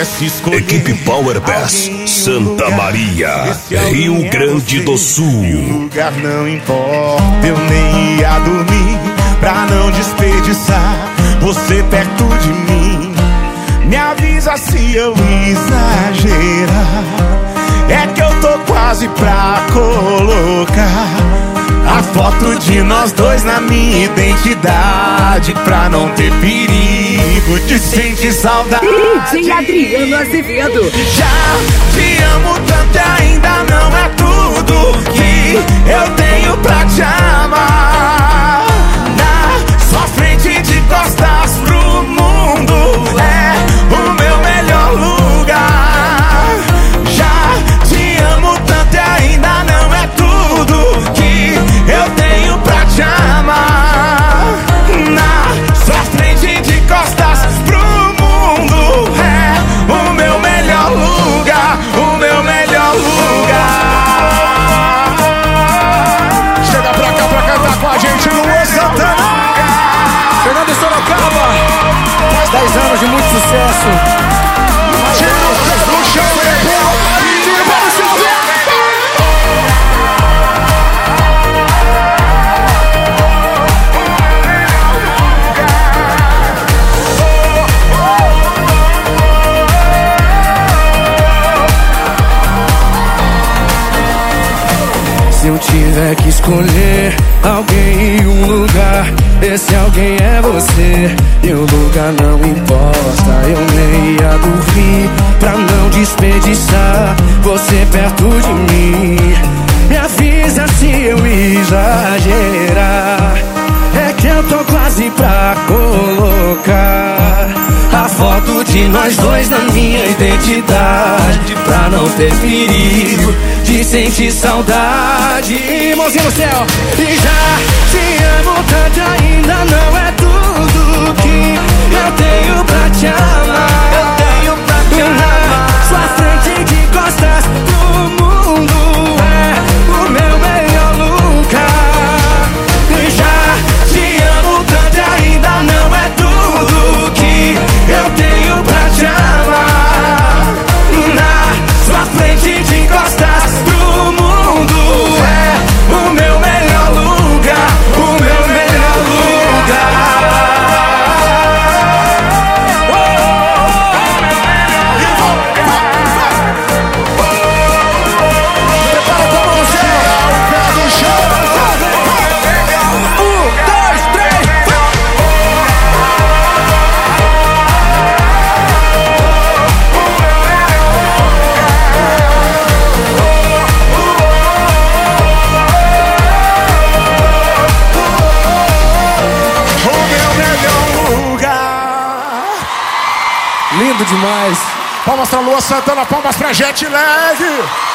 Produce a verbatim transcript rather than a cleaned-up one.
pudesse escolher. Equipe Power Bass, Santa Maria, Rio Grande do Sul. O lugar não importa, eu nem ia dormir pra não desperdiçar você perto de mim. Me avisa se eu exagerar, é que eu tô quase pra colocar a foto de nós dois na minha identidade, pra não ter perigo de sentir saudade. D J Adriano Azevedo. Já te amo tanto e ainda não é tudo que eu tenho pra te amar. Na sua frente de costas pro mundo é o meu melhor lugar. Já te amo tanto e ainda não é tudo que eu tenho pra te amar. Na sua frente de costas pro mundo é o meu melhor lugar, o meu melhor lugar. Chega pra cá pra cantar com a gente, Luan Santana. Fernando em Sorocaba, faz dez anos de muito sucesso. No chão, Se eu tiver que escolher alguém e um lugar, esse alguém é você. E o lugar não importa, eu nem ia dormir pra não desperdiçar você perto de mim. Me avisa se eu exagerar, é que eu tô quase pra colocar a foto de nós dois na minha identidade, pra não ter perigo de sentir saudade. Mãozinha no céu. E já te amo tanto, ainda não é tudo que eu tenho pra te amar. Eu tenho pra te amar. Sua frente de costas pro mundo é o meu melhor lugar. E já te amo tanto, ainda não é tudo que eu tenho pra te amar. Na sua frente de costas pro mundo é o meu melhor lugar, o meu melhor lugar. Prepara com a mão no céu, o pé no chão. Um, dois, três, lindo demais. Palmas pra Luan Santana, palmas pra Jet Lag.